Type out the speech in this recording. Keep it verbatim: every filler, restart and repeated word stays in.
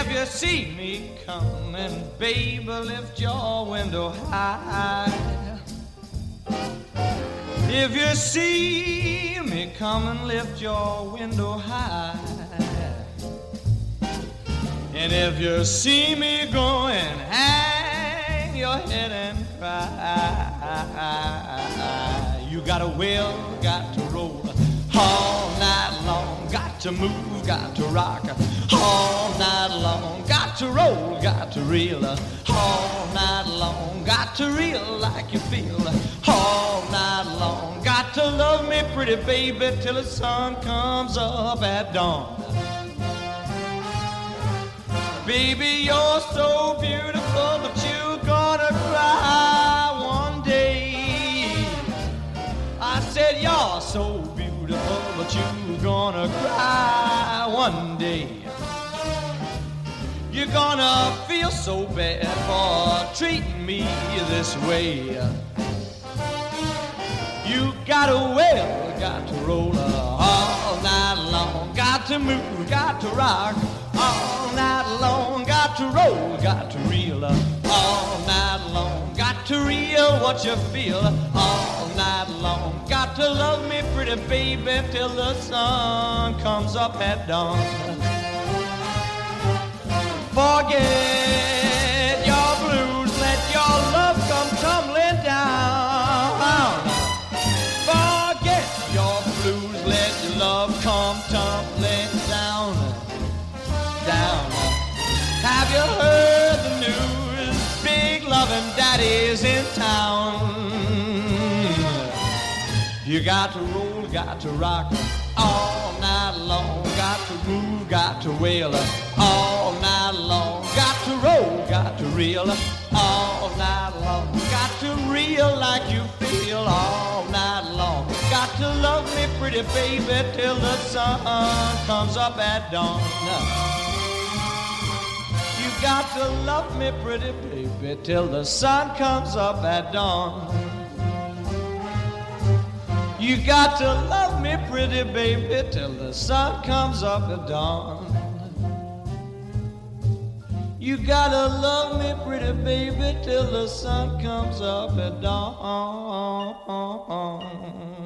If you see me coming, baby, lift your window high. If you see me coming, lift your window high. And if you see me going, hang your head and cry. You got a will, got to roll all night long. Got to move, got to rock all night long. Got to roll, got to reel all night long. Got to reel like you feel all night long. Got to love me pretty baby till the sun comes up at dawn. Baby, you're so beautiful, but you're gonna cry one day. I said you're so beautiful, but you're gonna cry one day. You're gonna feel so bad for treating me this way. You got a will, got to roll all night long. Got to move, got to rock all night long. Got to roll, got to reel all night long. Got to reel what you feel all night long. Got to love me pretty baby till the sun comes up at dawn. Forget your blues, let your love come tumbling down. Forget your blues, let your love come tumbling down. Down. Have you heard the news? Big loving daddy's in town. You got to roll, got to rock all night long. Got to move, got to wail all night long. Got to roll, got to reel all night long. Got to reel like you feel all night long. Got to love me pretty baby till the sun comes up at dawn. You got to love me pretty baby till the sun comes up at dawn. You got to love me pretty baby till the sun comes up at dawn. You gotta love me pretty baby till the sun comes up at dawn.